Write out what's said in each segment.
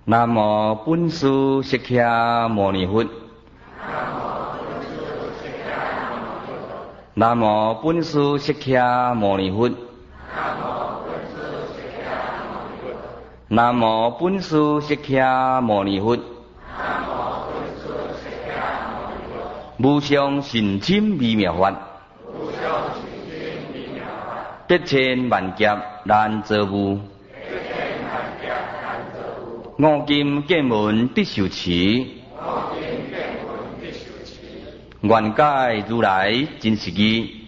南无本师释迦牟尼佛。南无本师释迦牟尼佛。南无本师释迦牟尼佛。无上甚深微妙法，得千万劫难遭遇。五金见闻必受持，愿解如来真实义。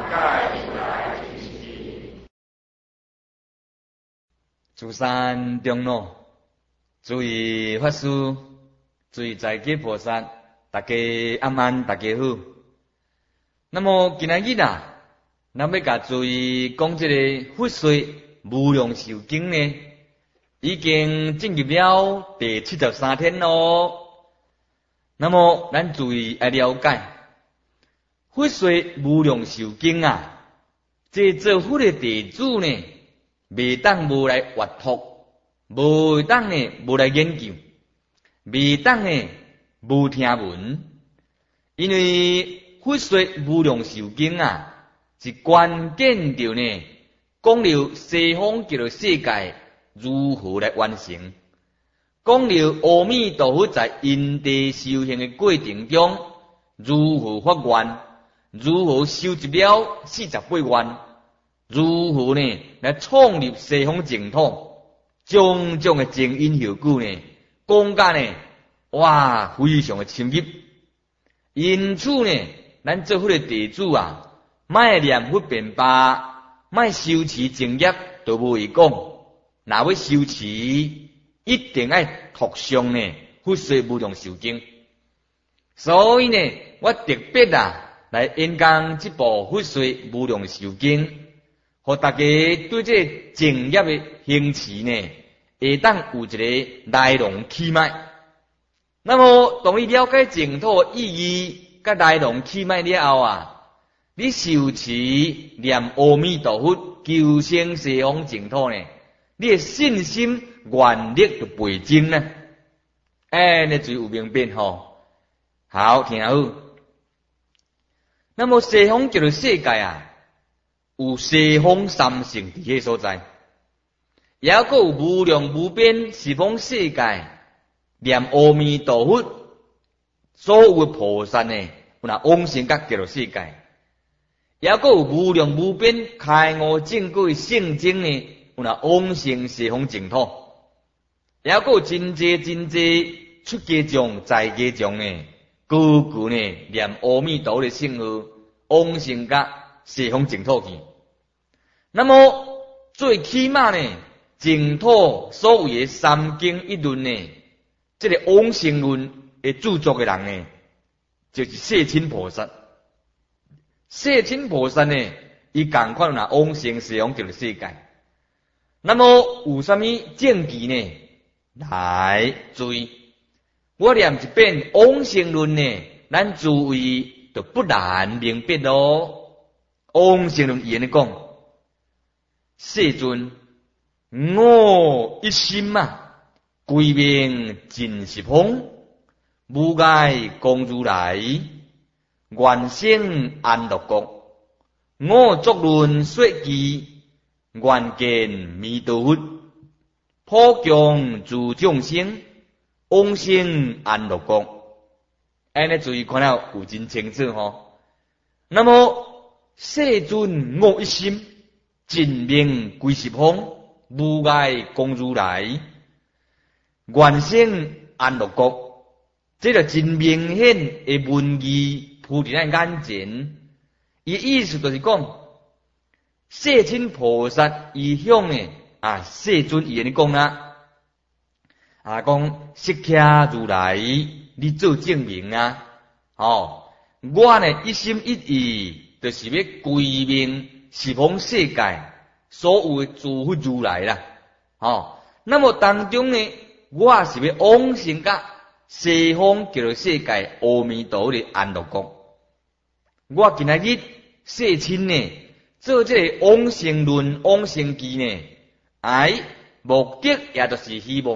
诸山长老，诸位法师，诸位在家菩萨，大家阿曼，大家好。那么今仔日啊，咱要甲诸位讲这个佛说无量寿经呢，已经进入了第73天咯。那么咱注意来了解，佛说无量寿经啊，这做佛的弟子呢，未当无来阅读，未当呢无来研究，未当呢无听闻，因为佛说无量寿经啊，是关键着呢，讲了西方极乐世界如何来完成，讲了阿弥陀佛在因地修行的过程中如何发愿，如何修集了48愿，如何呢来创立西方净土，种种的前因后果呢，讲甲呢哇非常的深入。因此呢，咱做佛的弟子啊，莫念佛便罢，莫修持正业都无会讲。若要修持，一定要读上呢佛说无量寿经。所以呢，我特别啊来演讲这部佛说无量寿经，互大家对这正业的行持呢，会当有一个来龙去脉。那么，当你了解净土的意义甲来龙去脉了后啊，你修持念阿弥陀佛，求生西方净土呢，你的信心愿力就倍增呢。你就有明白吼。好，听好。那么西方极乐世界啊，有西方三圣伫迄所在，也有无量无边十方世界，念阿弥陀佛，所有的菩萨呢，有那往生甲极乐世界，也有无量无边开悟正果圣经呢，有那往生西方净土，也有真济出家众在家众呢，个个呢念阿弥陀的圣号，往生甲西方净土去。那么最起码呢，净土所谓的三经一论呢，这个往生论的著作的人呢，就是世亲菩萨。世亲菩萨呢，伊同款若往生西方极乐世界。那么有啥物证据呢？来注意，我念一遍往生论呢，咱诸位就不难明白咯。往生论言的讲，世尊，我一心啊，归命尽十方，无碍供如来，愿生安乐国。我作论说记，愿见弥陀佛，普降诸众生，往生安乐国。安尼注意看了有真清楚吼。那么世尊我一心，尽命归十方，无碍供如来，愿生安乐国。这个真明显的文字铺伫咱眼前，伊意思就是讲，世亲菩萨伊向呢世尊伊安尼讲啊，讲释迦如来，你做证明啊，我呢一心一意，就是要归命十方世界所有的诸佛如来啦，那么当中呢，我是要往生甲西方极乐世界阿弥陀佛的安乐国。我今仔日世亲呢，做这个往生论、往生记呢，目的也就是希望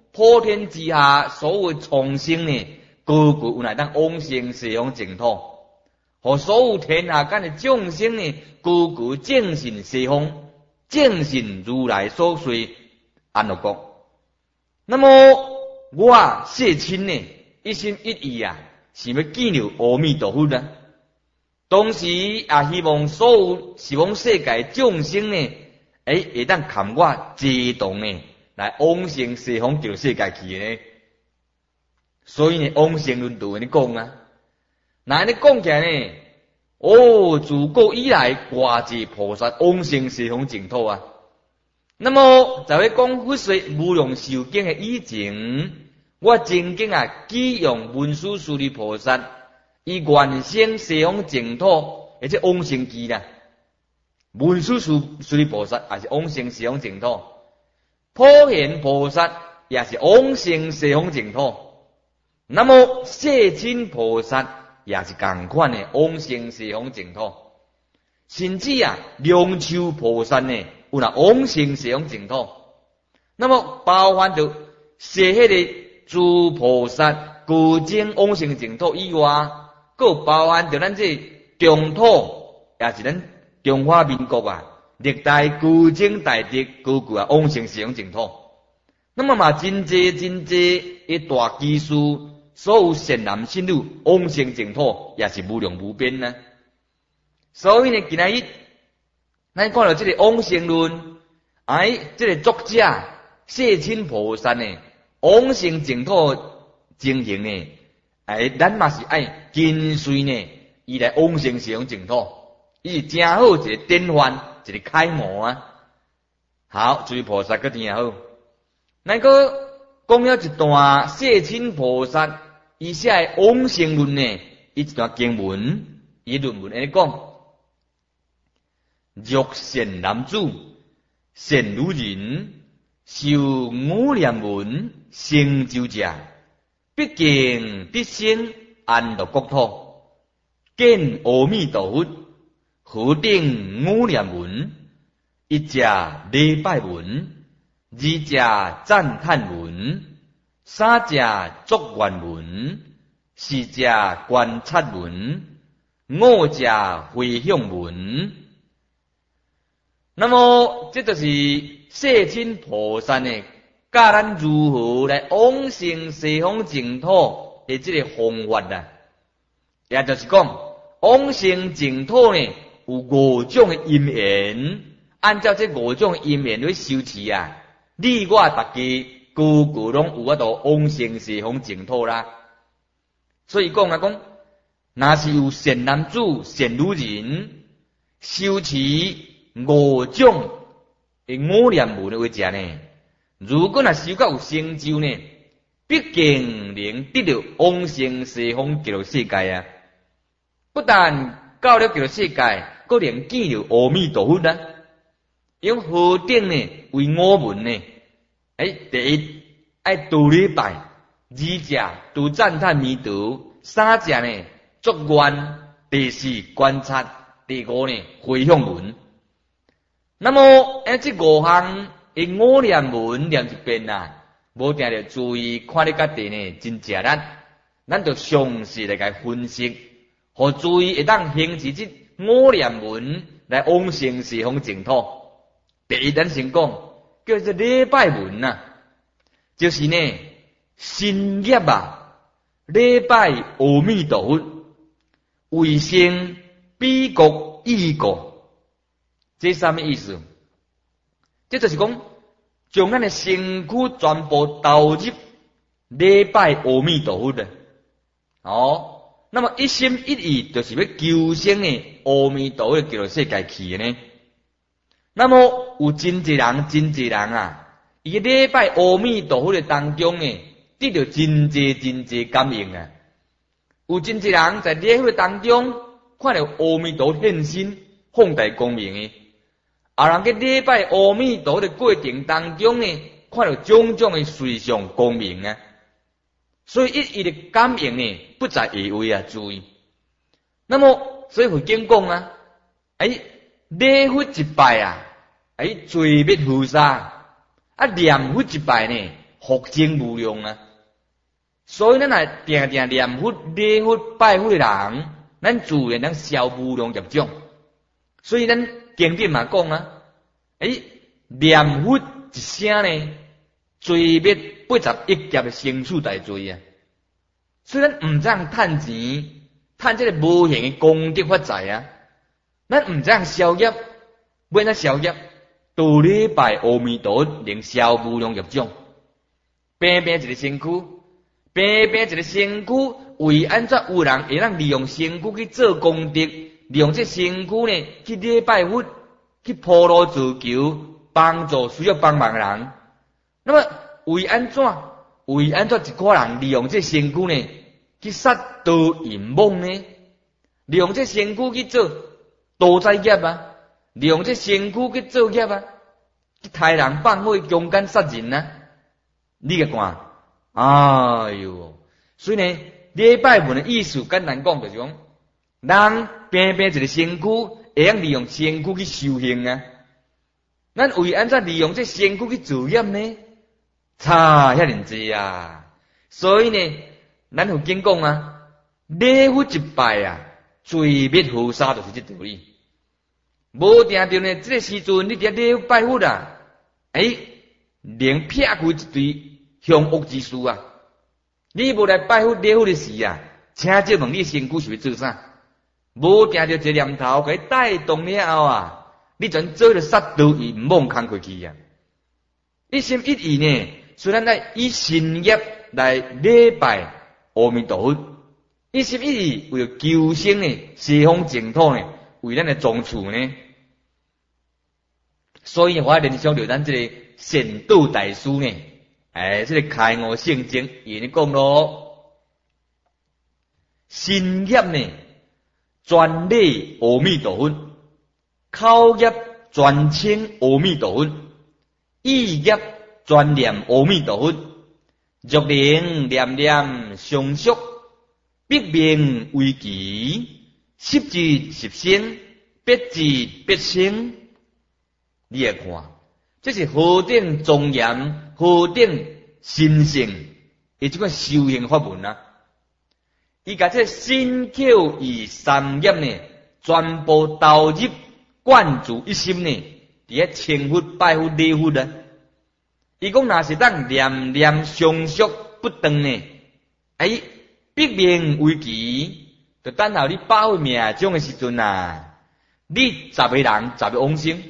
普天之下所有众生呢，个个有来当往生西方净土，和所有天下间的众生呢，个个正信西方，正信如来所说安乐国。那么我谢亲呢，一心一意啊，是要见到阿弥陀佛啊。同时也希望所有西方世界众生呢，会当含我自动呢，来往生西方极乐世界去呢。所以呢，往生论就安尼讲啊。那安尼讲起来呢，自古以来，偌济菩萨往生西方净土啊。那么在要讲佛说无量寿经的以前，我曾经啊，寄用文殊师利菩萨。伊原生西方净土，而且往生期啦。文殊师利菩萨也是往生西方净土，普贤菩萨也是往生西方净土。那么世亲菩萨也是同款的往生西方净土，甚至啊，龙树菩萨呢，有那往生西方净土。那么包含着说迄个诸菩萨故经往生净土以外。佫包含着咱这中土，也是咱中华民国啊，历代古今大德个个啊往生西方净土。那么嘛，真济一大基数，所有善男信女往生净土，也是无量无边呢。所以呢，今仔日咱看到这个往生论，这个作者世亲菩萨呢，往生净土情形呢。咱嘛是爱跟随呢，伊来往生西方净土，伊是真好一个典范，一个楷模啊。好，诸位菩萨个真好。咱个讲了一段世亲菩萨伊写的往生论呢，伊一段经文，伊论文安尼讲：若善男子、善女人，受五念文，成就者。毕竟得生安乐国土，见阿弥陀佛，何等五念文，一者礼拜文，二者赞叹文，三者祝愿文，四者观察文，五者回向文。那么这就是世亲菩萨呢，教咱如何来往生西方净土的这个方法啊，也就是讲，往生净土呢有五种的因缘，按照这五种因缘去修持啊，你我大家个个拢有法度往生西方净土啦。所以讲啊讲，若是有善男子、善女人修持五种的五念文的话者呢，如果若修到有成就呢，毕竟能得到往生西方极乐世界啊！不但到了极乐世界，佫能见到阿弥陀佛啊！用何等呢？为五文呢？第一爱度礼拜，二者度赞叹弥陀，三者呢祝愿，第四观察，第五呢回向文。那么这五项。五念文念一遍啊，无定着注意看你家己呢，真正咱就详细来甲分析，互注意会当行持这五念文来往生西方净土。第一，咱先讲叫做礼拜文啊，就是呢新业啊，礼拜阿弥陀佛，为生彼国异国，这什么意思？这就是讲，将咱的身躯全部投入礼拜阿弥陀佛的。那么一心一意就是要求生呢阿弥陀佛极乐世界去呢。那么有真济人啊，伊礼拜阿弥陀佛的当中呢，得到真济感应啊。有真济人在礼拜当中看到阿弥陀现身，放大光明的。人在礼拜阿弥陀佛的过程当中呢，看到种种的随象光明啊，所以伊的感应呢不在下位啊，注意。那么所以佛经讲啊，礼佛一拜啊，罪灭菩萨念佛一拜呢， 福精无量啊。所以咱来定定念佛、礼佛、拜佛的人，咱自然能消无量业障。所以咱经典嘛讲啊，念佛一声呢，罪灭81劫的生死大罪啊。所以咱唔通趁钱，趁这个无形的功德发财啊。咱唔通消业，要咱消业，道礼拜阿弥陀佛，能消无量业障。平平一个身躯，平平一个身躯，为安怎有人会让利用身躯去做功德，利用这身躯呢去礼拜佛，去普罗自求，帮助需要帮忙的人。那么为安怎一个人利用这身躯呢去杀盗淫妄呢？利用这身躯去做盗财业啊，利用这身躯去做业啊，去杀人放火、强奸杀人啊！你个看，哎哟！所以呢，礼拜文的意思简单讲就是讲，人平平一个身躯，会用利用身躯去修行啊。咱为安怎利用这身躯去做业呢？差遐尼济啊！所以呢，咱有经讲啊，礼佛一拜啊，罪灭河沙就是这道理。无定着呢，这个时阵你伫礼拜佛啊，能撇开一堆凶恶之事啊！你无来拜佛礼佛的时啊，请借问你身躯是要做啥？无定着一个念头，给带动了后啊，你全做了杀盗淫妄空过去啊！一心一意呢，虽然来以信业来礼拜阿弥陀佛，一心一意为了求生呢，西方净土呢，为咱的宗厝呢。所以我联想到咱这个善导大师呢，这个开悟圣经，伊咧讲咯，身业呢专礼阿弥陀佛，口业专称阿弥陀佛，意业专念阿弥陀佛，若能念念相续，必命为吉，十智十生，必智必生。你来看，这是何等庄严，何等神圣的这个修行法门啊！伊甲这身口意三业呢，全部投入灌注一心呢，伫遐称佛、拜佛、礼佛啊！伊讲若是当念念相续不断呢，必命为吉，就等候你报命中的时阵啊，你10个人10个往生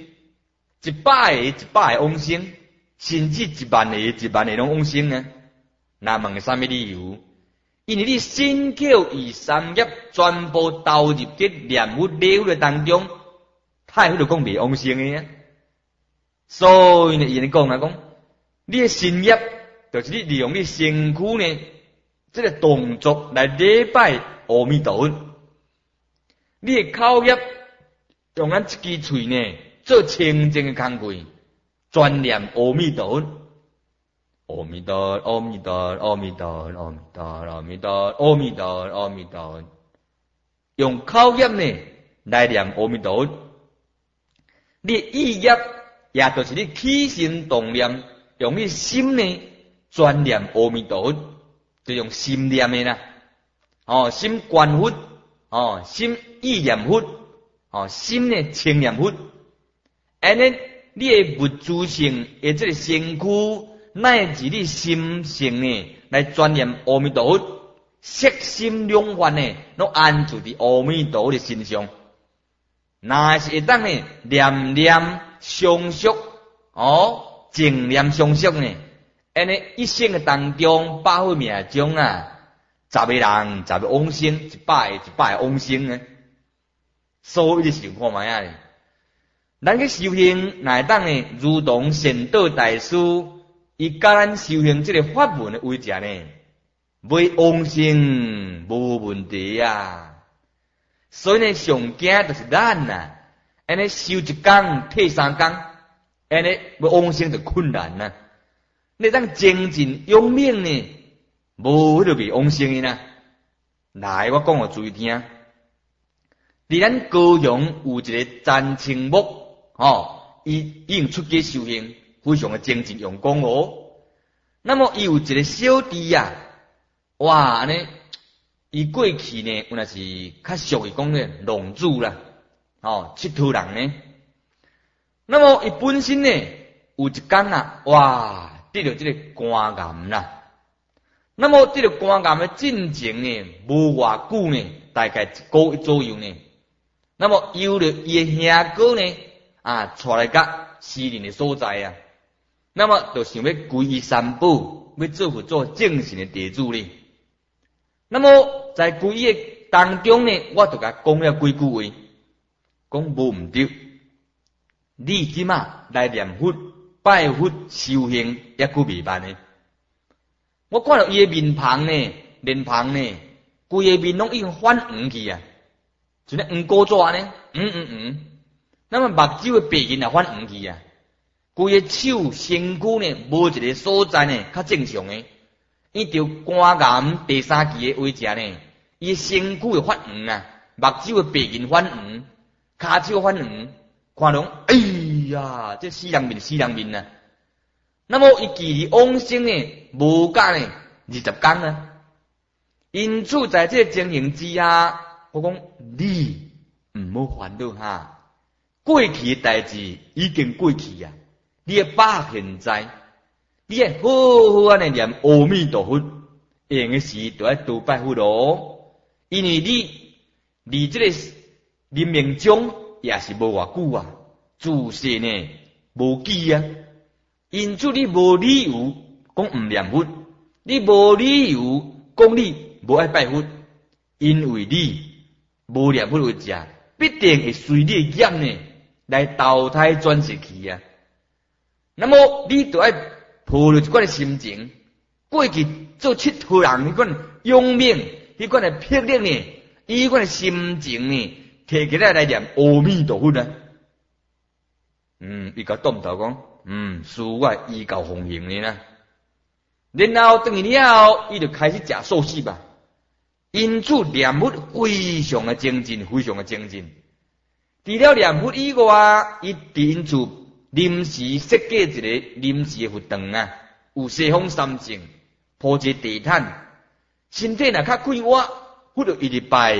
，100个往生，甚至10000个拢往生啊！那问啥物理由？因为你身口意三业全部投入伫念佛礼佛的当中，太就讲未往生的啊！所以呢，伊咧讲啊，讲你的身业就是你利用你身躯呢，这个动作来礼拜阿弥陀佛。你的口业用咱一支喙呢，做清净的工课，专念阿弥陀佛。阿弥陀，阿弥陀，阿弥陀，阿弥陀，阿弥陀，阿弥陀，阿弥陀。用口业呢来念阿弥陀佛。你意业也就是你起心动念，用你心呢专念阿弥陀佛，就用心念的啦。心观佛，心意念佛，心呢清念佛。安尼你的物质性的这个身躯。乃至你心性呢，来专念阿弥陀佛，色心两愿呢，拢安住伫阿弥陀佛的身上。若是会当呢，念念相续，净念相续呢，安尼一生的当中，百会命中啊，10个人10个往生，100个往生呢。所以你想看卖啊？咱去修行，乃当呢，如同善导大师。伊教咱修行这个法门的为者呢，未往生无问题啊。所以呢，上惊就是咱呐，安尼修一工退3工，安尼要往生就困难呐。你当精进用命呢，无迄个未往生的呐。来，我讲互注意听。伫咱高雄有一个詹青木，伊已经出家修行。非常的精进用功哦。 那么伊有一个小弟啊，哇，安尼，伊过去呢，有若是较俗伊讲咧浪子啦，哦，佚佗人呢。那么伊本身呢，有一天啊，哇，得到这个肝癌啦。那么这个肝癌的进程呢，无偌久呢，大概1个月左右呢。那么有了伊的兄哥呢，带来甲私人的所在啊。那么就想要皈依三宝，要做正神的弟子呢。那么在皈依的当中呢，我就甲讲了几句话，讲无毋对。你即马来念佛、拜佛、修行，也够未办呢。我看到伊的面庞呢，脸庞呢，规个面拢已经反黄去啊，就咧黄古纸呢，那么目睭的白银也反黄去啊，规个手身躯呢，无一个所在呢较正常的，伊着肝癌第3期的危者呢，伊身躯会发黄啊，目睭的白银反黄，骹手反黄，看拢，哎呀，这死人面啊！那么伊距离往生呢，无甲呢20天啊。因此在这情形之下，我讲你毋好烦恼哈，过去的代志已经过去啊，你要把现在，你要好好安尼念阿弥陀佛，用的时就要多拜佛咯，因为你离这个临命终也是无偌久啊，自世呢无记啊。因此你无理由讲毋念佛，你无理由讲你无爱拜佛，因为你无念佛为者，必定会随你的业呢来投胎转世去啊。那么你就要抱着一款的心情，过去做佚佗人迄款勇猛，迄款的魄力呢，伊迄款的心情呢，摕起来念阿弥陀佛啊。伊甲动头讲。事我依教奉行呢啦，然后等于了后，伊就开始食素食吧。因此念佛非常的精进，非常的精进。除了念佛以外，伊因此临时设计一个临时的佛堂啊，有西方三圣，铺一地毯，身体若较快活，佛就一直拜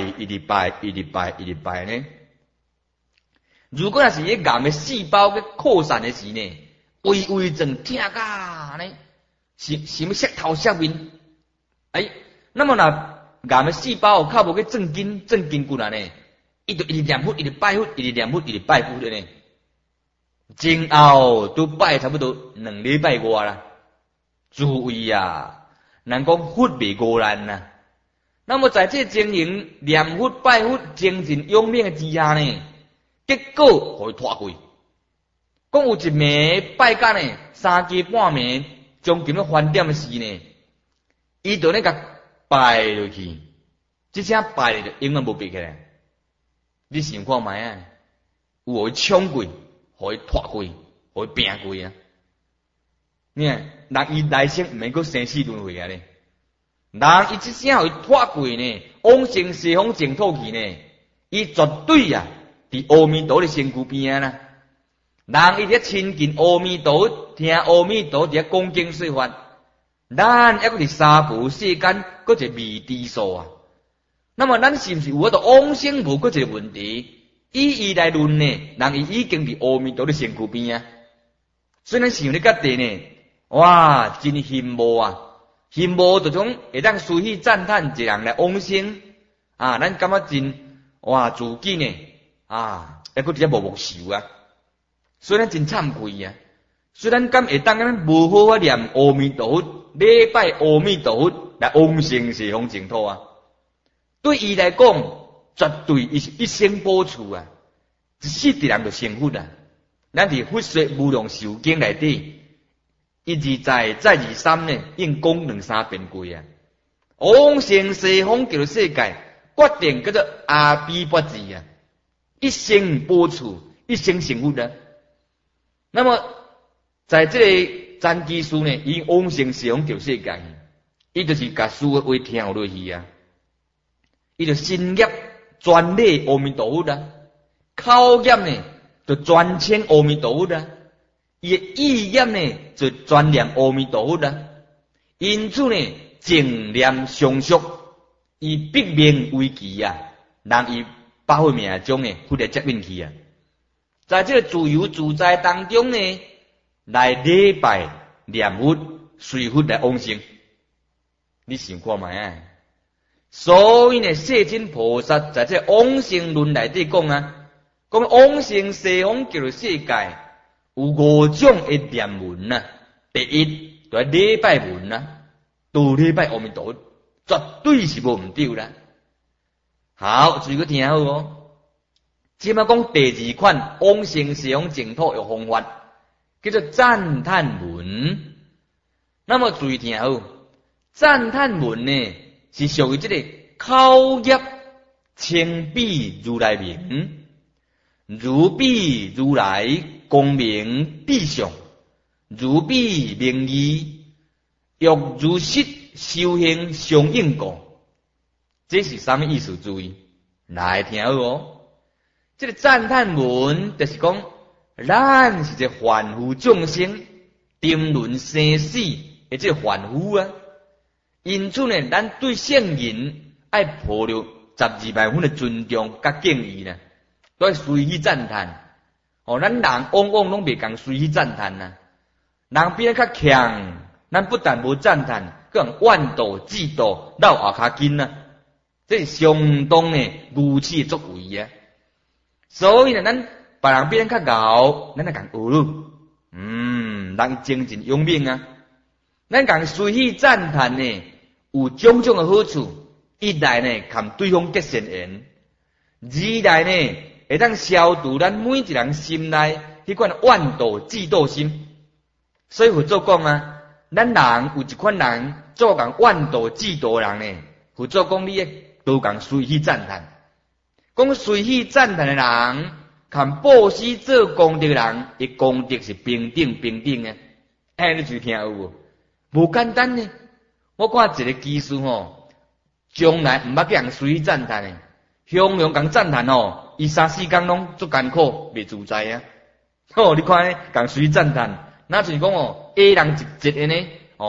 呢。如果若是迄癌的细胞去扩散的时呢？微正痛甲呢，是要石头石面，那么若癌的细胞较无去正经过来呢，伊就一直念佛，一直拜佛，一直念佛，一直拜佛的呢。前后都拜差不多2礼拜外啦。注意啊，人讲佛未过难呐。那么在这经营念佛拜佛精进勇猛的之下呢，结果互伊拖过。讲有一暝拜甲呢3更半暝，将近要翻点的时呢，伊就咧甲拜落去，即声拜就永远无闭起来。你想看觅啊？有互伊冲过，互伊拖过，互伊拼过啊！你看，人伊来生毋免阁生死轮回啊咧，人伊即声互伊拖过呢，往生西方净土去呢，伊绝对啊，伫阿弥陀的身躯边啊啦。人伊伫亲近阿弥陀，听阿弥陀伫讲经说法，咱还阁伫三宝世间，阁一个未知数啊。那么咱是毋是有法度往生无阁一个问题？以伊来论呢，人伊已经伫阿弥陀的身躯边啊。所以咱想咧甲地呢，哇，真羡慕啊！羡慕就种会当随喜赞叹一人来往生啊，咱感觉真哇自己呢还阁伫无受啊。所以咱真惭愧啊！虽然敢会当咱无好法念阿弥陀佛，礼拜阿弥陀佛来往生西方净土啊，对伊来讲，绝对伊是一生补处啊，一世的人就成佛啊。咱伫佛说无量寿经内底，1而再而三呢，应讲2、3遍过啊。往生西方极乐世界，决定叫做阿毗跋致啊，一生补处，一生成佛啊。那么，在这个赞基书呢，伊往生西方极乐世界，伊就是甲书的话听落去啊，伊就心业专礼阿弥陀佛啊，口业呢就专称阿弥陀佛啊，伊的意业呢就专念阿弥陀佛啊， 因此呢，正念相续，以必命为期啊，让伊百岁命中呢，忽然接运气啊。在这个自由自在当中呢，来礼拜念佛，随佛来往生。你想看卖啊？所以呢，世尊菩萨在这往生论内底讲啊，讲往生西方极乐世界有5种的念文啊。第一就系礼拜文啊，都礼拜阿弥陀佛，绝对是无唔对啦。好，注意个听好哦。即马讲第2款往生西方净土的方法，叫做赞叹文。那么注意听好，赞叹文呢是属于这个口业称彼如来名，如彼如来功名地上，如彼名义，欲如实修行相应过。这是什么意思？注意，来听好哦。这个赞叹文就是讲，咱是一个凡夫众生，沉沦生死的这凡夫啊。因此呢，咱对圣人爱抱着12万分的尊重甲敬意呢，都要随喜赞叹。咱人往往拢袂共随喜赞叹呐。人比咱较强，咱不但无赞叹，更怨妒、嫉妒、闹后骹筋呐。这是相当的愚痴的作为啊。所以呢，咱别人比咱较高，咱来共学咯。人精进勇猛啊，咱共随喜赞叹呢，有种种的好处。一来呢，含对方结善缘；二来呢，会当消除咱每一人心内迄款怨妒、嫉妒心。所以佛祖讲啊，咱人有一款人做共怨妒、嫉妒的人呢，佛祖讲你都共随喜赞叹。讲随喜赞叹的人，含布施做功德的人，伊功德是平等的。你注意听有无？无简单呢。我看一个技术吼，将来毋捌叫人随喜赞叹的，向向共赞叹吼，伊3、4工拢足艰苦，袂自在啊。你看呢，共随喜赞叹，那就是讲A 人一截的呢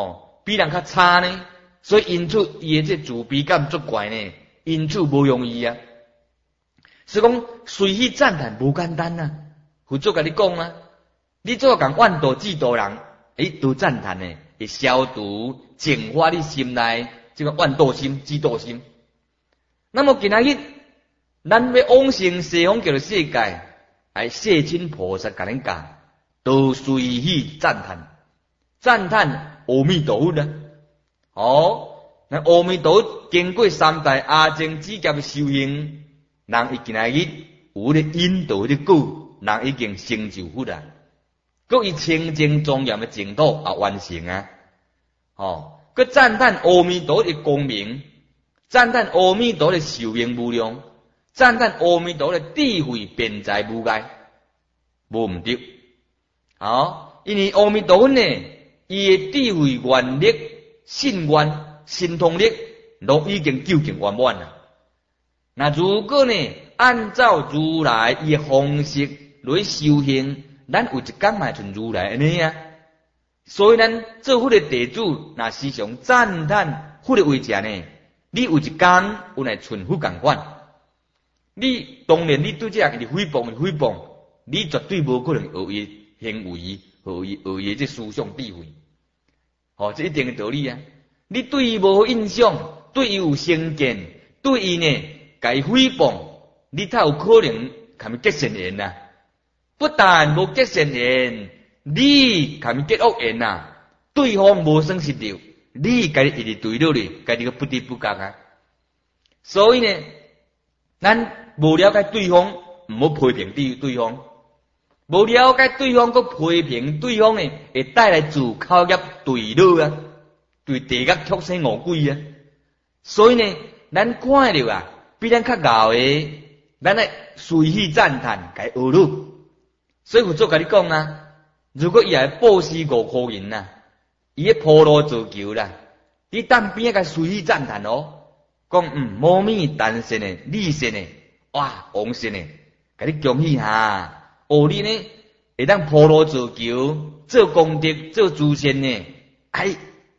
，B 人较差呢，所以因此伊的这自卑感足怪呢，因此无容易啊。所以讲随喜赞叹无简单啊，佛祖甲你讲啊，你做共怨妒嫉妒人，都赞叹呢，会消除净化你心内这个怨妒心、嫉妒心。那么今仔日咱要往生西方极乐世界，世尊菩萨甲咱教，都随喜赞叹，赞叹阿弥陀佛啊。那阿弥陀佛经过3代阿僧祇劫的修行。人伊今仔日有咧引导咧故，人已经成就佛啦。佮伊清净庄严的净土也完成啊！佮赞叹阿弥陀的光明，赞叹阿弥陀的寿命无量，赞叹阿弥陀的智慧辩才无碍，无毋对。因为阿弥陀佛呢，伊的智慧愿力、信愿、神通力，都已经究竟圆满啦。那如果呢，按照如来伊的方式来修行，咱有一天嘛像如来安尼啊。所以咱做佛的弟子，若时常赞叹佛的为者呢，你有一天有来像佛共款。你当然你对这样的诽谤，你绝对无可能学伊行为，学伊这思想智慧。这一定的道理啊。你对伊无印象，对伊有成见，对伊呢？甲伊诽谤，你才有可能甲伊结善缘呐。不但无结善缘，你甲伊结恶缘呐。对方无算失掉，你家己一直对落哩，家己个不知不觉啊。所以呢，咱无了解对方，毋好批评对方；无了解对方，佮批评对方呢，会带来自口业对落啊，对地狱畜生恶鬼啊。所以呢，咱看着啊。比咱较高的，咱来随喜赞叹，该学咯。所以佛祖甲你讲啊，如果伊系布施5块银呐，伊个铺路造桥啦，你当边个随喜赞叹哦，讲无咪单身的、利身的，哇，王身的，甲你恭喜下。你呢会当铺路造桥，做功德，做诸善呢，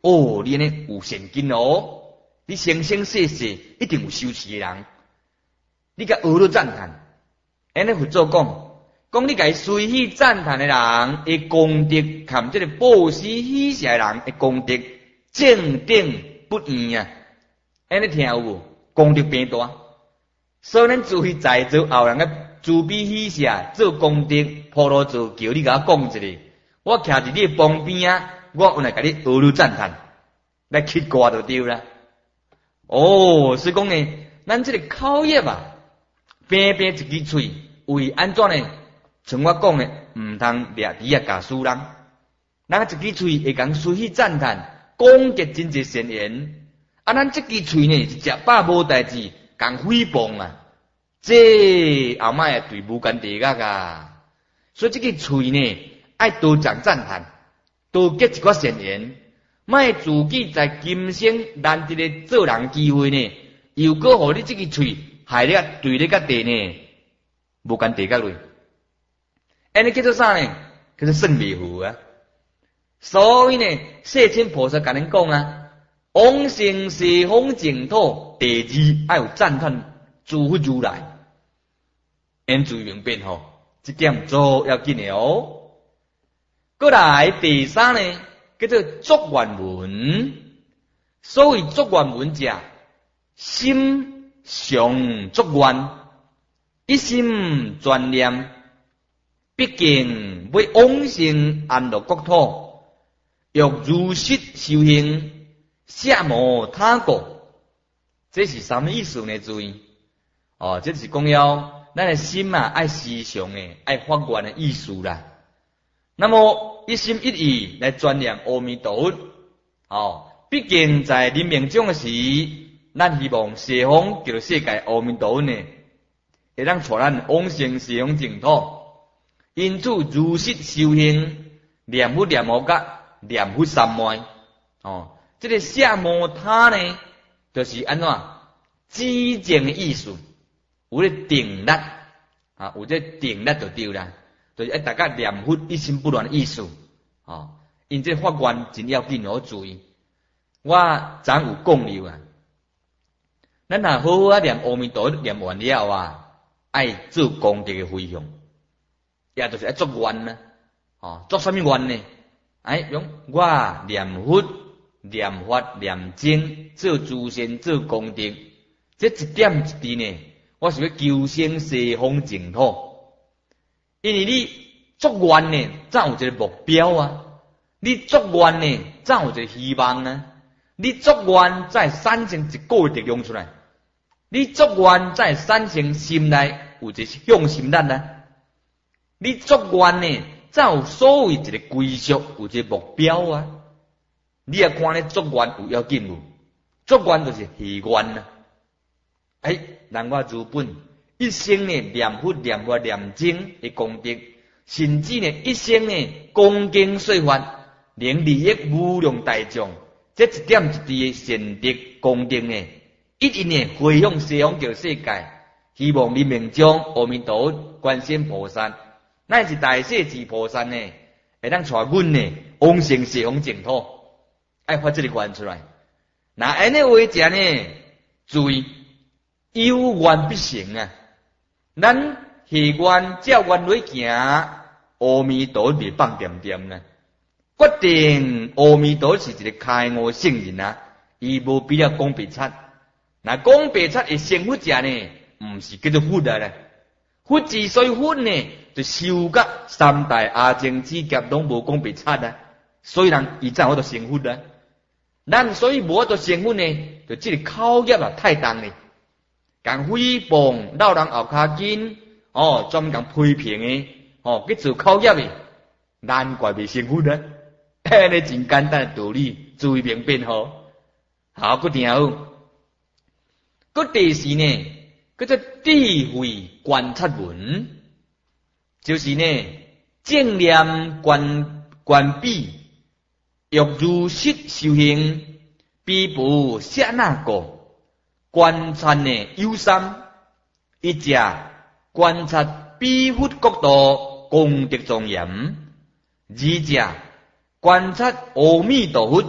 哦，你呢有善根哦，你生生世世一定有修持的人，你甲学了赞叹，安尼佛祖讲你甲伊随喜赞叹的人，伊功德含这个布施喜舍的人，伊功德正等不异啊！安尼听有无？功德变大，所以咱注意在座后人个慈悲喜舍做功德，普罗做求你甲我讲一个，我徛伫你旁边啊，我有来甲你学了赞叹，来乞歌就对啦。哦，所以讲呢，咱这个口业啊，平平一支嘴，为安怎呢？像我讲的，毋通掠猪啊，咬死人。咱一支嘴会讲随喜赞叹，讲极真济善言。啊，咱这支嘴呢是食饱无代志，讲诽谤啊，这后摆对无间地狱啊。所以这个嘴呢，爱多讲赞叹，多结一寡善言，莫自己在今生难得的做人机会呢，又搁互你这个嘴害你对你个地呢，无间地狱类。安尼叫做啥呢？叫做算未符啊！所以呢，世亲菩萨甲恁讲啊，往生西方净土，第二要有赞叹诸佛如来，因罪明辨吼，这点做要紧的哦。过来第三呢，叫做作愿文。所谓作愿文者，心常作愿，一心专念。毕竟要往生安乐国土，欲如实修行，摄无他国。这是什么意思呢？注意，哦，这是讲要咱的心啊，爱时常的爱发愿的意思啦。那么一心一意来专念阿弥陀佛，哦，毕竟在临命终的时，咱希望西方叫做世界阿弥陀佛呢，会当带咱往生西方净土。因此如实修行，念佛念无甲，念佛三昧。哦，这个摄摩他呢，就是安怎寂静的意思，有咧定力啊，有这定力就对啦，就是爱大家念佛一心不乱的意思。哦，因这发愿真要紧好注意。我昨有讲了啊，咱若好好念阿弥陀佛念完了啊，爱做功德的回向。也就是爱作愿呢，哦，作什么愿呢？哎，用我念佛、念法、念经，做诸善、做功德，这一点一滴呢，我是要求生西方净土。因为你作愿呢，才有一个目标啊；你作愿呢，才有一个希望啊；你作愿才会产生一个力量出来；你作愿才会产生心内有一个向心力啊。你作愿呢，才有所谓一个归宿，有一个目标啊！你也看咧作愿有要紧无？作愿就是祈愿啊！哎，人我如本一生呢念佛、念法、念经的功德，甚至呢一生呢恭敬说法，能利益无量大众，这一点一滴的善德功德呢，一定呢回向西方极世界，希望你命中阿弥陀佛、观世音菩萨。乃是大势至菩萨呢，会当带阮呢往生西方净土，爱发这个愿出来。那安尼话讲呢，注意有愿必成啊！咱祈愿照愿来行，阿弥陀佛放点点呢。决定阿弥陀是一个开悟圣人啊，伊无必要讲白贼。那讲白贼的成佛者呢，毋是叫做佛啦。佛之所以佛呢，就修甲三大阿僧祇劫拢无讲白贼啊，所以人伊才好多成佛啊。咱所以无法度成佛呢，就这个口业啊太重咧，讲诽谤闹人后骹筋，哦，专门讲批评的，哦，去做口业的，难怪未成佛啊。安尼真简单的道理，注意明辨好。好，搁听好。搁第四呢，叫做智慧观察文，就是呢正念观比，欲如实修行，必不舍那个。观察呢有三：一者观察彼佛国度功德庄严；二者观察阿弥陀佛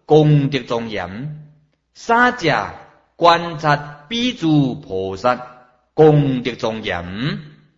功德庄严。三者观察比诸菩萨功德庄严。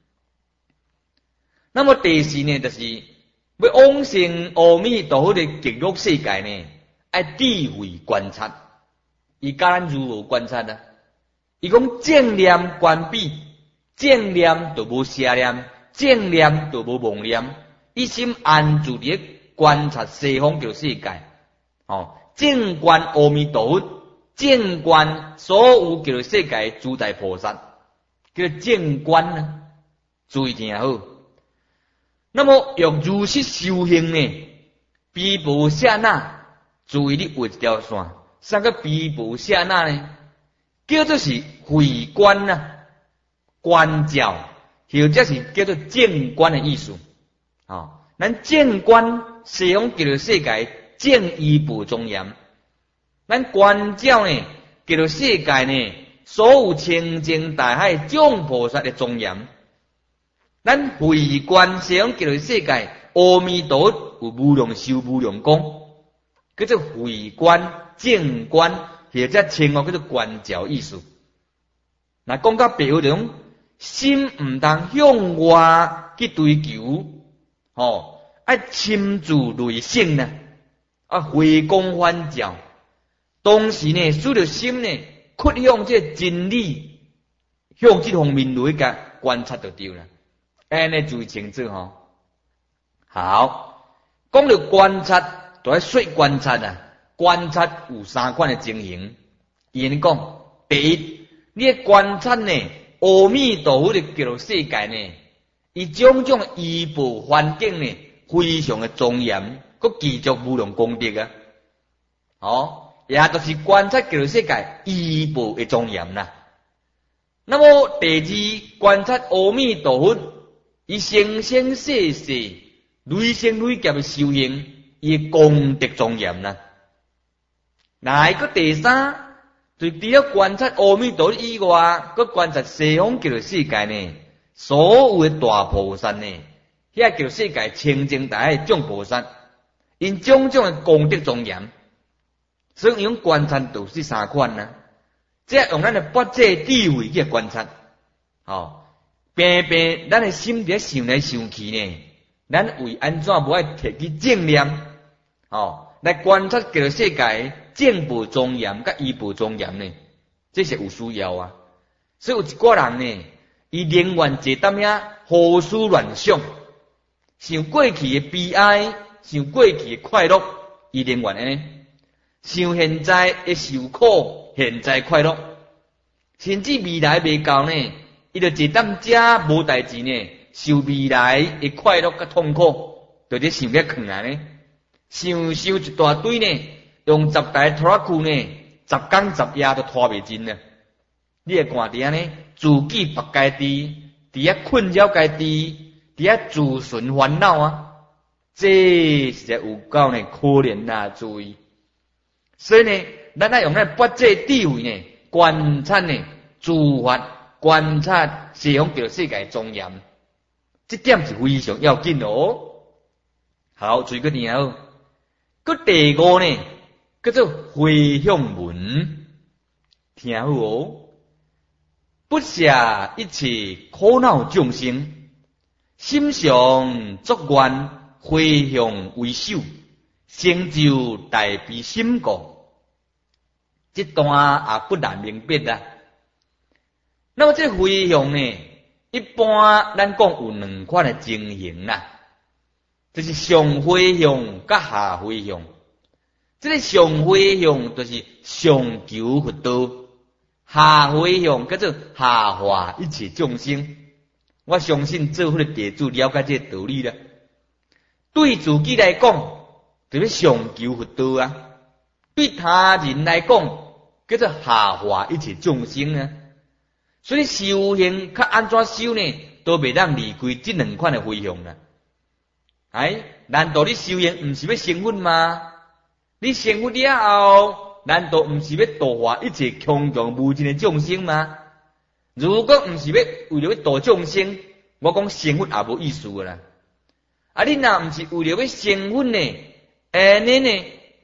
那么第四呢，就是要往生阿弥陀佛的极乐世界呢，要智慧观察。伊教咱如何观察呢？伊讲正念观比，正念就无邪念，正念就无妄念，一心安住伫观察西方极乐世界。正观阿弥陀佛，正观所有极乐世界诸大菩萨，叫正观啊，注意听好。那么用如实修行呢，比无刹那，注意你画一条线，三个比无刹那呢，叫做是慧观啊，观照，或者是叫做正观的意思。咱正观西方极乐世界正义部庄严，咱观照呢极乐世界呢所有清净大海众菩萨的庄严。咱慧观西方极乐世界阿弥陀佛有无量寿无量光，叫做慧观正观，或者称叫做观照意思。那讲到白话就讲，心唔通向外去追求，要深住内性呢，回光返照。同时呢，使着心呢，屈向这真理，向这方面来甲观察就对了。安尼注意清楚吼。好，讲到观察，就要说观察啊。观察有三款的情形。伊安尼讲，第一，你观察呢，阿弥陀佛的极乐世界呢，伊种种依报环境呢，非常的庄严，佮继续无量功德啊。也就是观察极乐世界依报的庄严啦。那么第二，观察阿弥陀佛，伊生生世世累生累劫的修行，伊功德庄严啦。那一个第三，就除了观察阿弥陀佛以外，佮观察西方极乐世界呢，所有的大菩萨呢，遐极乐世界清净大海众菩萨，因种种的功德庄严。所以用观察都是三款啊，即用咱的八界智慧去观察。偏偏咱的心伫想来想去呢，咱为安怎无爱摕起正念？来观察极乐世界正报庄严甲依报庄严呢，这是有需要啊。所以有一寡人呢，伊宁愿坐踮遐胡思乱想，想过去的悲哀，想过去的快乐，伊宁愿安尼。想现在的受苦，现在快乐，甚至未来未到呢，伊就坐踮遮无代志呢，受未来的快乐甲痛苦，就伫想遐囥啊呢，想一大堆呢，用10台拖拉库呢，10天10夜都拖袂尽啊！你会看伫遐呢，自己别家己，伫遐困扰家己，伫遐自寻烦恼啊！这实在有够呢可怜啊！注意。所以呢，咱要用咱八界智慧呢，观察呢，诸法观察西方极乐世界庄严，这点是非常要紧哦。好，注意个听好。个第五呢，叫做回向文，听好哦。不舍一切苦恼众生，心上作愿回向为首。成就大悲心果，这段也不难明白啦。那么这回向呢，一般咱讲有两款的情形啦，就是上回向甲下回向。这个上回向就是上求佛道，下回向叫做下化一切众生。我相信做佛的弟子了解这个道理啦。对自己来讲，就是上求佛道啊，对他人来讲，叫做下化一切众生啊。所以修行较安怎修呢？都袂当离开这两款的回向啦。难道你修行唔是要成佛吗？你成佛了后，难道唔是要度化一切穷穷无尽的众生吗？如果唔是要为了要度众生，我讲成佛也无意思啦。你若唔是为了要成佛呢？安尼呢，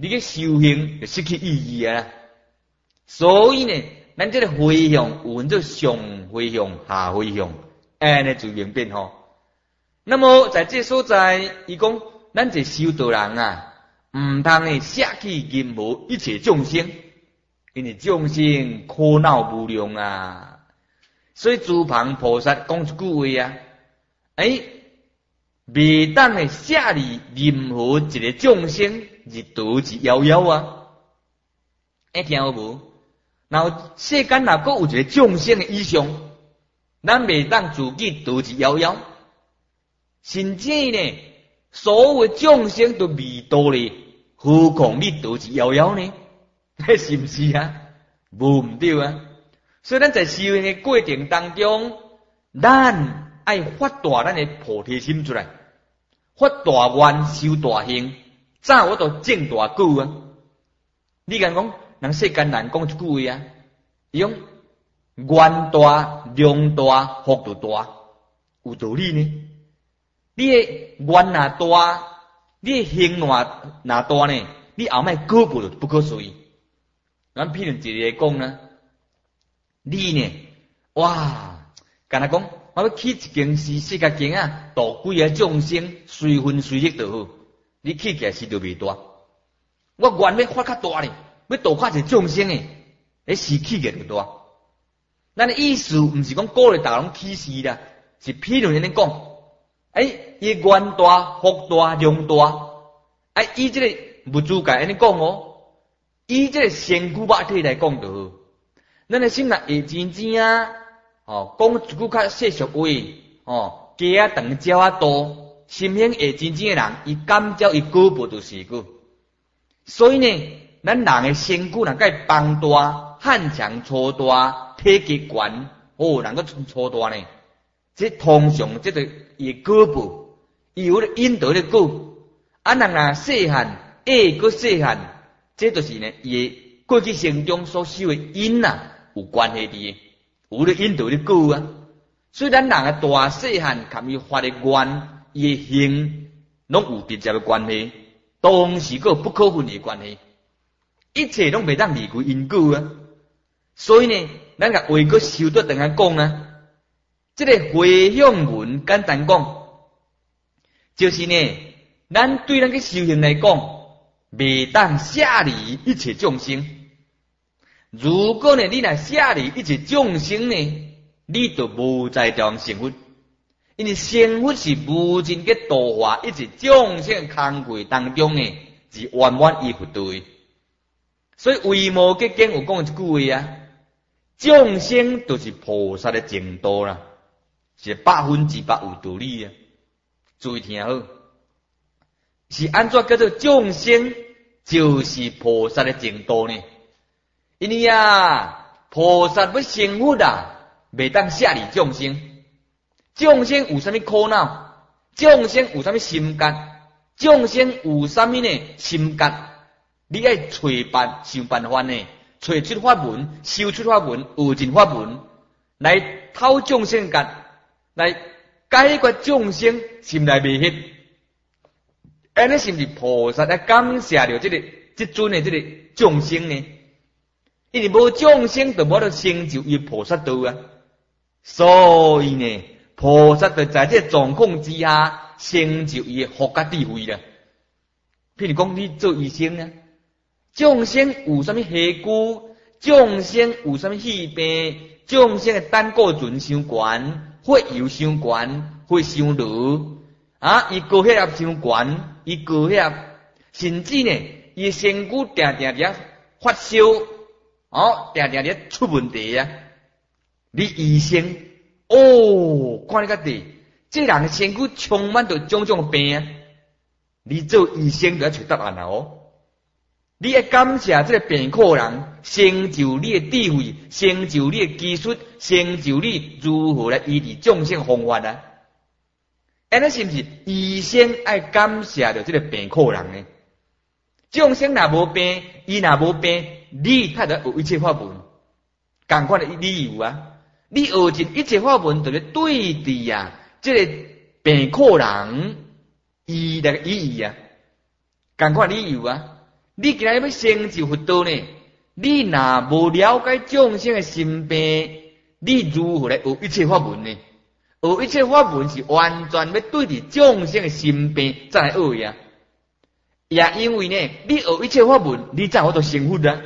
你嘅修行就失去意义啊。所以呢，咱这个回向有分做上回向、下回向，安尼就明辨吼。那么在这所在，伊讲咱这修道人啊，唔通诶舍弃任何一切众生，因为众生苦恼无量啊。所以诸旁菩萨讲一句话啊，未当诶舍离任何一个众生，是道之夭夭啊。听有无？然后世间若阁有一个众生诶以上，咱未当自己道之夭夭。甚至呢，所有众生都未道咧，何况你道之夭夭呢？是不是啊？无毋对啊！所以咱在修行的过程当中，咱爱发大咱的菩提心出来，发大愿，修大行，早我都种大果啊！你敢讲，人世间人讲一句话啊，伊讲愿大、量大、福就大，有道理呢。你的愿若大，你的行若大呢，你后摆果报就不可思议。咱譬如一个讲呢，你呢，哇，敢若讲，我要起一件事，世界间啊，度几个众生，随分随力就好。你起起来事就未大。我愿要发较大咧，要度较一众生诶，事起起来就大。咱的意思毋是讲鼓励大家拢起事啦，是譬如安尼讲。伊愿大、福大、量大，以这个物资界安尼讲哦，以这个身躯肉体来讲就好。咱的心若会真正啊，讲一句较世俗话，鸡啊长鸟啊多，心性会真正的人，伊感召伊果报就是个。所以呢，咱人的身躯若介放大、汉强粗大、体格悬，人个粗大呢。这通常这个伊果报，伊有咧引导咧果。人若细汉，下个细汉，这就是呢，伊过去生中所修的因有关系的，有咧引导咧果啊。所以咱人个大细汉，含伊发的愿，伊的行，拢有直接的关系，同时个不可分离的关系，一切拢袂当离开因果啊。所以呢，咱个为个修得等下讲啊。这个回向文简单讲，就是呢，咱对咱个修行来讲，未当舍离一切众生。如果呢，你若舍离一切众生呢，你就无在当成佛，因为成佛是无尽嘅度化一切众生空过当中呢，是圆满依佛道的。所以维摩诘经有讲一句话啊，众生就是菩萨的净土啦。是100%有道理啊！注意听好，是安怎叫做众生就是菩萨的净土呢？因为菩萨要成佛未当舍离众生。众生有啥物苦恼？众生有啥物心结？众生有啥物呢？心结？你爱找想办法呢？找出法门，修出法门，学尽法门，来讨众生结。来解决众生心内未迄，安尼是毋是菩萨来感谢着这尊的这个众生呢？因为无众生就无得成就伊菩萨道啊。所以呢，菩萨就在这状况之下成就伊的福甲智慧啦。譬如讲，你做医生啊，众生有啥物下骨，众生有啥物气病，众生的胆固醇伤悬。血油伤悬，血伤落伊高血压伤悬，伊高血压，甚至呢，伊身躯定定发烧，定定出问题啊！你医生，看你个地，这人身躯充满着种种病啊！你做医生就要找答案啦你要感谢这个病苦人，成就你的智慧，成就你的技术，成就你如何来医治众生方法啊！安尼是不是医生爱感谢着这个病苦人呢？众生若无病，伊若无病，你他就有一切法门，同款的理由啊！你学尽一切法门，就是对治这个病苦人伊的意义啊！同款理由啊！ 你今日要成就佛道呢？你若无了解众生的心病，你如何来学一切法门呢？学一切法门是完全要对治众生的心病再来学呀。也因为呢，你学一切法门，你才有法度成佛啊。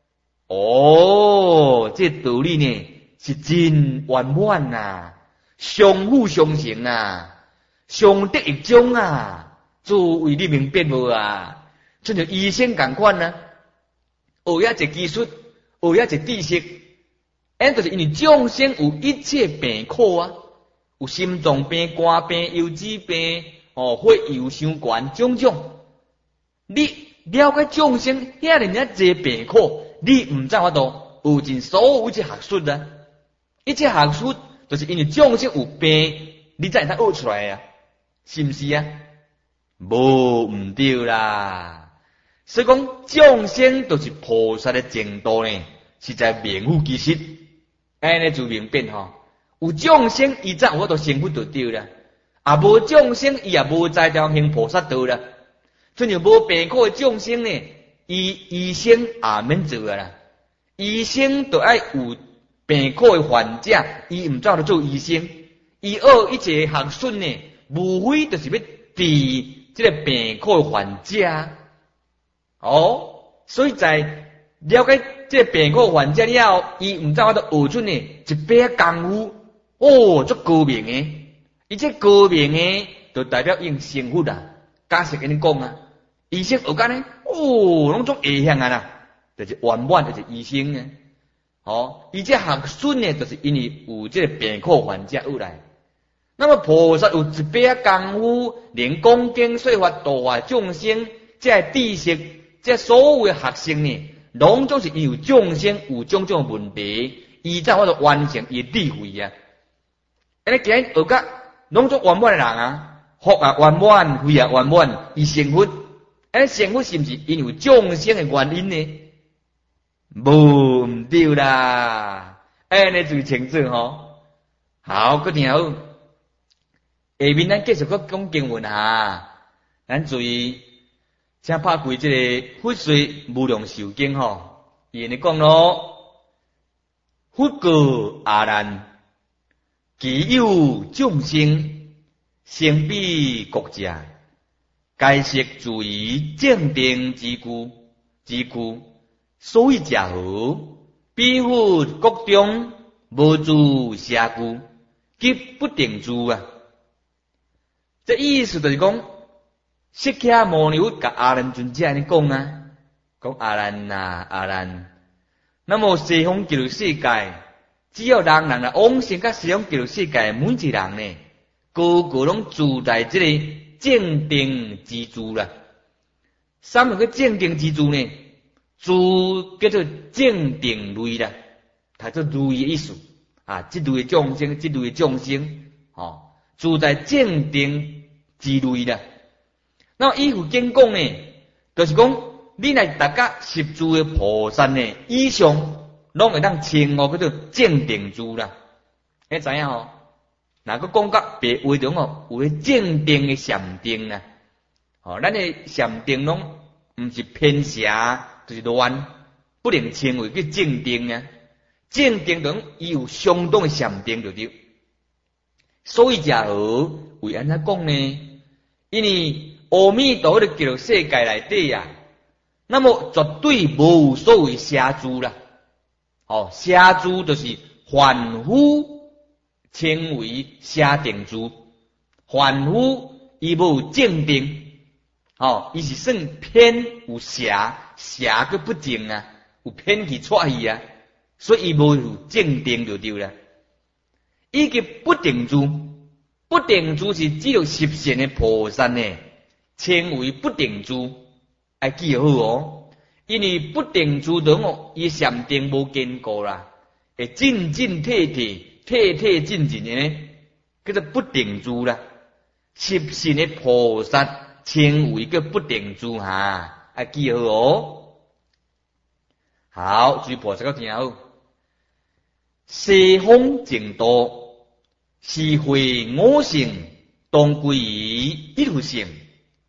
哦，这道理呢是真圆满啊，相辅相成啊，相得益彰啊，诸位你明白无啊？这就医生同款啊，学一个技术，学一个知识，就是因为众生有一切病苦啊，有心脏病、肝病、腰子病、血油伤悬种种。你了解众生遐尔啊济病苦，你唔知法度有尽所有一切学术啊，一切学术就是因为众生有病，你才能学出来啊，是唔是啊？无唔对啦。所以讲众生就是菩萨的程度呢，是在名副其实，安尼就明白吼。有众生伊才有法度成佛就对啦，啊无众生伊也无在条行菩萨道啦。所以无病苦的众生呢，医生也免做啦。医生就爱有病苦的患者，伊唔照做医生，伊学一切学术呢，无非就是要治这个病苦的患者。所以在了解这个病苦的患者了后，伊唔知我都学出呢一辈功夫，足高明诶！伊这高明诶，就代表用成佛啦。假设跟你讲啊，医生学干呢，拢种会向啊啦，就是圆满就是医生啊。伊这学术呢，就是因为有这个病苦患者有来。那么菩萨有一辈功夫，连讲经说法度化众生，这知识。这所有的学生呢，拢总是因为众生有种种问题，伊才法度完成伊的智慧啊。安尼既然学甲拢种圆满的人啊，福啊圆满，慧啊圆满，伊成佛。安尼成佛是毋是因为众生的原因呢？无唔对啦，安尼就清楚吼。好，搁听好。下面咱继续搁讲经文啊，咱注意。请拍开这个《佛说无量寿经》吼，伊安尼讲咯：佛告阿难，其有众生，生彼国者，皆悉注意正定之故，所以者何？彼佛国中无住邪故，即不定住啊！这意思就是讲。释迦牟尼佛甲阿难尊者安尼讲啊，讲阿难啊，阿难。那么西方极乐世界，只要人啊往生甲西方极乐世界每一个人呢，个个拢住在这个正定之住啦。什么叫正定之住呢？住叫做正定类啦，它做类的意思啊，这类的众生，住在正定之类啦。那依佛经讲呢，就是讲你来大家十住的菩萨呢，以上拢会当称叫做正定住啦。你知影吼？若个讲甲别话中有个正定的禅定啦。咱的禅定拢毋是偏邪，就是乱，不能称为叫正定啊。正定等伊有相当的禅定就对。所以者何为安怎讲呢？因为阿弥陀佛的极乐世界内底啊，那么绝对无有所谓邪住啦。邪住就是凡夫称为邪定住，凡夫伊无有正定，伊是算偏有邪个不正啊，有偏去错去啊，所以伊无有正定就对啦。伊个不定住是只有十善的菩萨呢。称为不定住，要记好哦。因为不定住中伊禅定无坚固啦，会进退进的呢，叫做不定住啦。十善的菩萨称为个不定住哈，要记好哦。好，注意菩萨个听好。西方净土是会五乘，当归于一路乘。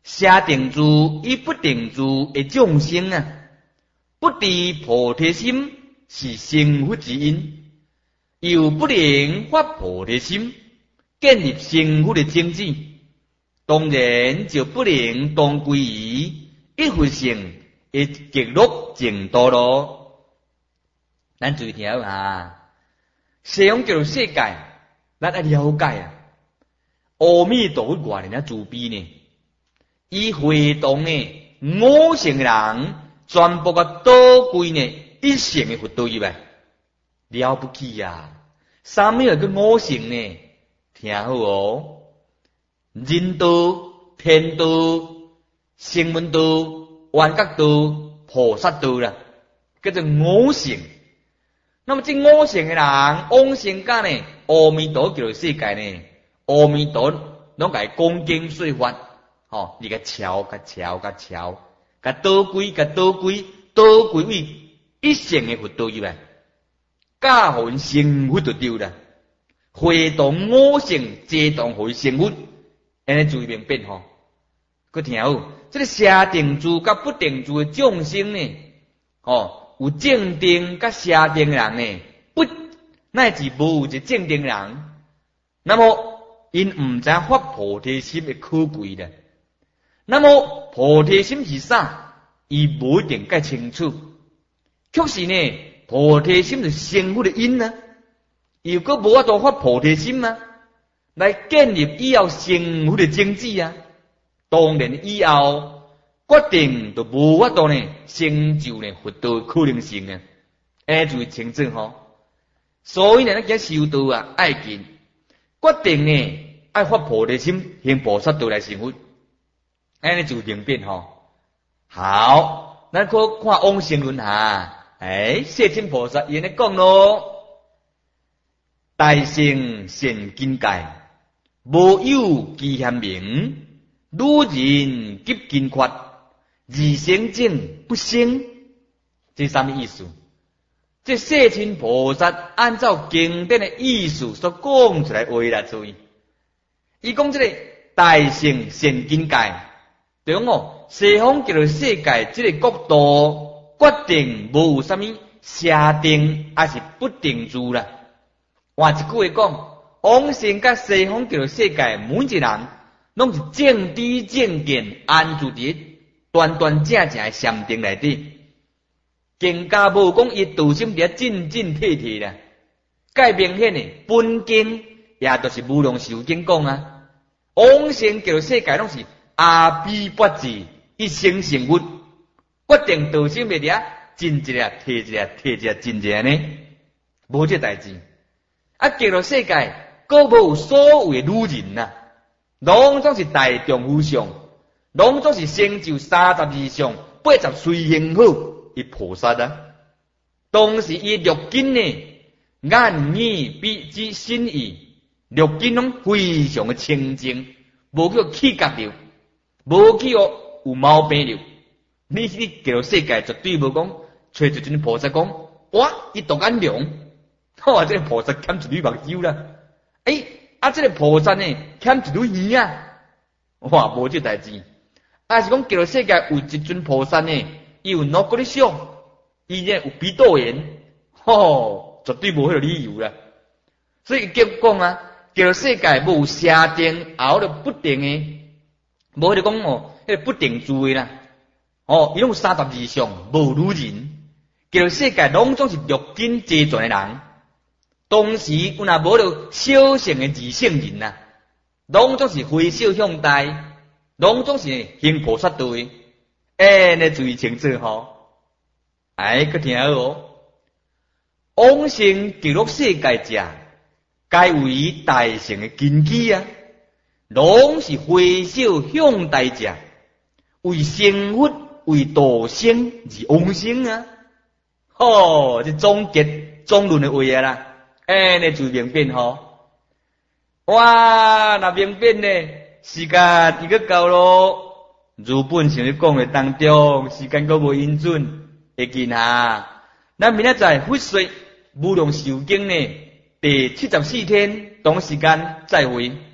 下定住与不定住的众生啊，不知菩提心是成佛之因，又不能发菩提心，建立成佛的经济，当然就不能当归于一佛性的极乐净土咯。咱注意听啊，西方极乐世界，咱要了解啊。阿弥陀佛外人慈悲呢，伊会动呢五乘人全部个倒归呢一乘的佛道以外，了不起啊！啥物个五乘呢？听好哦，人道、天道、声闻道、缘覺道、菩薩道啦，叫做五乘。那麼這五乘嘅人往生間呢，阿彌陀叫做世界呢，阿彌陀攏甲伊講經說法，吼，你個橋，甲倒歸為一乘嘅佛道以外，假互因成佛就對啦。會動五乘，皆當互伊成佛，安尼注意明白吼。佮聽好，這個下定住甲不定住嘅眾生呢，有正定甲下定嘅人呢，不乃至無有一正定人，那麼因毋知發菩提心嘅可貴啦。那麼菩提心是啥？伊無一定解清楚。確實呢，菩提心是成佛嘅因啊。如果無法度發菩提心啊，來建立以後成佛嘅經濟啊，當然以後決定就無法度呢成就呢佛道的可能性啊。安就清楚吼。所以呢，咱修道啊，愛緊決定呢愛發菩提心，行菩薩道來成佛。安尼就明白吼。好，咱看往生論下，世親菩薩伊安尼講咯。大乘善見解，無有其限名，汝人急見缺，二乘正不生。這什麼意思？這世親菩薩按照經典的意思所講出來話啦，注意。伊講這個大乘善見解，對哦，西方極樂世界這個國度決定無有什麼下定還是不定住啦。換一句話講，往生甲西方極樂世界每一個人，攏是正知正見安住佇斷斷正正的禪定內底，更加無講伊道心佇進進退退啦。介明顯的本經也就是無量壽經講啊，往生極樂世界攏是阿鼻不至一生成佛，決定道心袂佇進一下退一下退一下進一下呢，無這代志。極樂世界，佫無有所謂女人呐，攏總是大丈夫相，攏總是成就32相、80隨行好伊菩薩啊。當時伊六根呢，眼耳鼻之身意，六根攏非常的清淨，無叫起角流，無叫有毛病流。你極樂世界絕對無講，找一尊菩薩講，哇，伊獨眼龍。這個菩薩欠一蕊目睭啦，這個菩薩呢欠一蕊耳啊，哇，無這代志。是講極樂世界有一尊菩薩呢，伊有腦殼的相，伊呢有鼻竇炎，絕對無迄個理由啦。所以結講啊，極樂世界無下定，後就不定的，無迄個講迄個不定住的啦。伊攏有32相，無女人。極樂世界攏總是六根齊全的人。當時有若無着小乘的二乘人呐，攏總是回小向大，攏總是行菩薩道的，你注意清楚吼。佮聽好哦。往生極樂世界者，該為大乘的根基啊，攏是回小向大者，為成佛為道生而往生啊。這總結總論的話啊啦。你就明白吼，哇！若明白呢，時間已經到咯。如本像你講的當中，時間閣無允准，會見下。咱明仔載佛說無量壽經呢，第74天同時間再會。